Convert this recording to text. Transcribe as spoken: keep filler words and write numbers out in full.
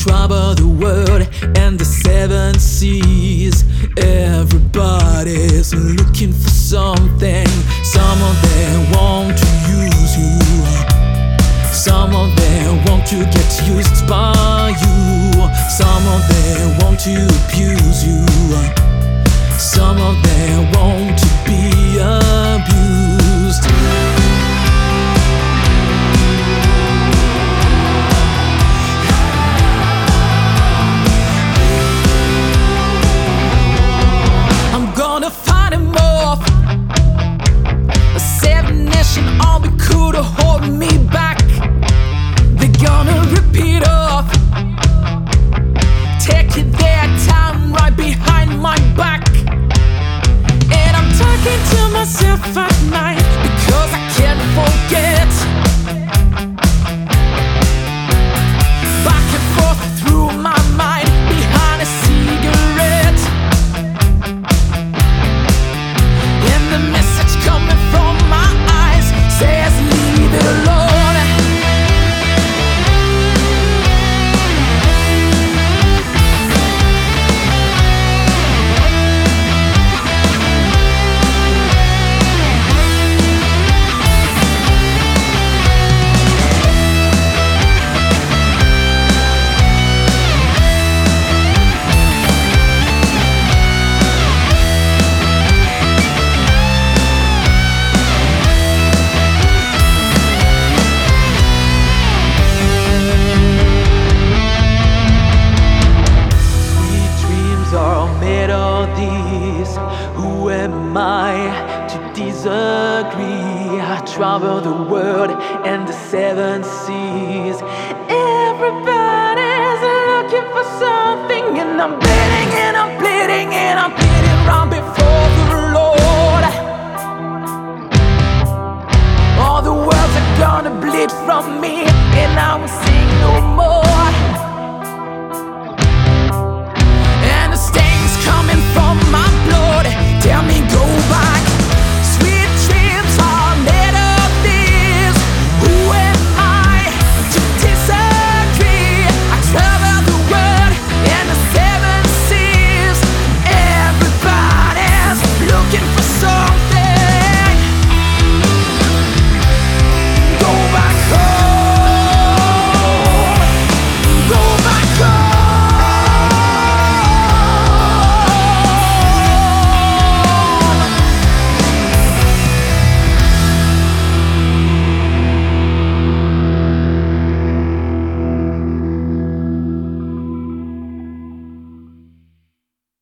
travel the world and the seven seas. Everybody's looking for something. Some of them want to use you, some of them want to get used by you, some of them want to abuse you, some of them want to be abused. I'm gonna fight them off. A seven nation army could hold me back. They're gonna rip it off, taking their time right behind my back. And I'm talking to myself at night because I can't forget. Back and forth through my mind behind a cigarette. And the message coming from my eyes says leave it alone. Who am I to disagree? I travel the world and the seven seas. Everybody's looking for something, and I'm bleeding and I'm bleeding and I'm bleeding round before the Lord. All the words are gonna bleed from me, and I will see